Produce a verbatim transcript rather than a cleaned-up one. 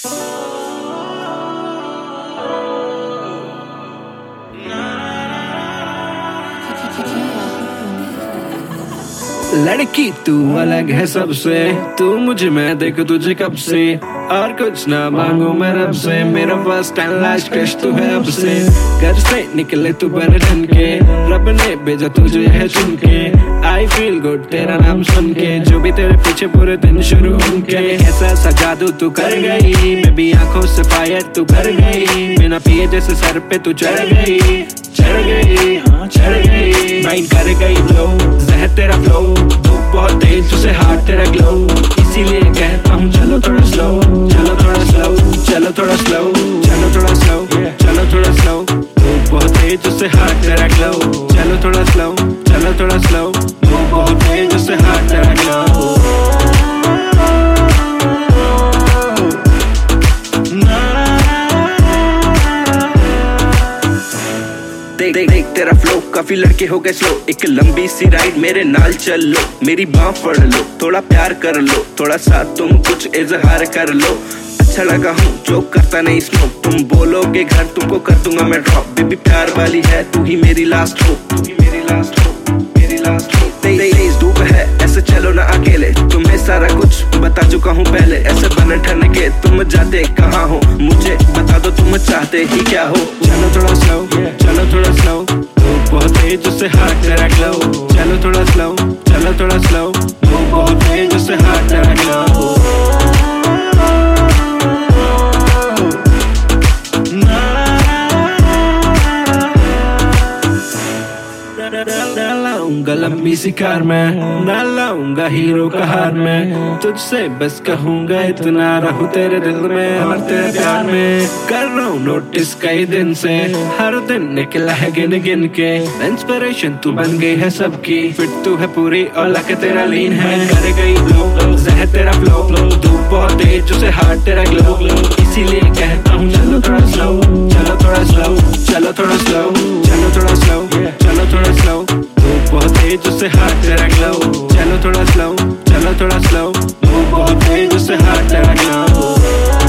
लड़की तू अलग है सबसे, तू मुझे मैं देखूं तुझे कब से, और कुछ ना मांगू मैं रब से, मेरा फर्स्ट एंड लास्ट क्रश तू है अब से। घर से निकले तू बन ठन के, रब ने भेजा तुझे है चुन के, आई फील गुड तेरा नाम सुन के, जो भी तेरे पीछे पूरे दिन शुरू उनके। ऐसा ऐसा जादू तू कर गई, मैं भी आंखों से फायर तू कर गई, बिना पिए जैसे सर पे तू चढ़ गई, चढ़ गई हाँ चढ़ गई, माइंड कर गई ब्लो, जहर तेरा फ्लो, धूप बहुत तेज तुझसे हार्ट तेरा ग्लो, इसीलिए कहता हूँ चलो थोड़ा स्लो, चलो थोड़ा स्लो, चलो थोड़ा स्लो, चलो थोड़ा स्लो, चलो थोड़ा स्लो, धूप बहुत तेज तुझसे हार्ट तेरा ग्लो, चलो थोड़ा स्लो, चलो थोड़ा स्लो, धूप बहुत तेज तुझसे हार्ट तेरा ग्लो। देख देख देख तेरा फ्लो, काफी लड़के हो गए स्लो, एक लंबी सी राइड मेरे नाल चल लो, मेरी बाँ पढ़ लो, थोड़ा प्यार कर लो, थोड़ा सा तुम कुछ इजहार कर लो, अच्छा लगा हूँ जो करता नहीं स्मोक, तुम बोलोगे घर तुमको कर दूंगा मैं ड्रॉप, बेबी प्यार वाली है तू ही मेरी लास्ट हो, तू ही मेरी लास्ट हो, मेरी लास्ट हो। तेईस धूप है ऐसे चलो ना अकेले, तुम्हें सारा कुछ बता चुका हूँ पहले, ऐसे बन ठन के तुम जाते कहाँ हो, मुझे बता दो तुम चाहते ही क्या हो। चलो थोड़ा स्लो, चलो थोड़ा स्लो, धूप बहुत तेज उससे हार्ट तेरा ग्लो, चलो थोड़ा स्लो, चलो थोड़ा स्लो, धूप बहुत तेज उससे हार्ट तेरा ग्लो। लाऊंगा लंबी सी कार में, ना लाऊंगा हीरो का हार में, तुझसे बस कहूंगा इतना रहूं तेरे दिल में और तेरे प्यार में, कर रहा हूँ नोटिस कई दिन से, हर दिन निकला है गिन गिन के, इंस्पिरेशन तू बन गई है सबकी, फिट तू है पूरी और लक तेरा लीन है, कर गई ग्लो, जहर तेरा फ्लो, धूप बहुत तेज उसे हार्ट तेरा ग्लो, इसीलिए कहता हूँ चलो थोड़ा स्लो, चलो थोड़ा स्लो, चलो थोड़ा स्लो, चलो थोड़ा स्लो, चलो थोड़ा स्लो, धूप बहुत तेज उससे हार्ट तेरा ग्लो, चलो थोड़ा स्लो, चलो थोड़ा स्लो, धूप बहुत तेज उससे हार्ट तेरा ग्लो।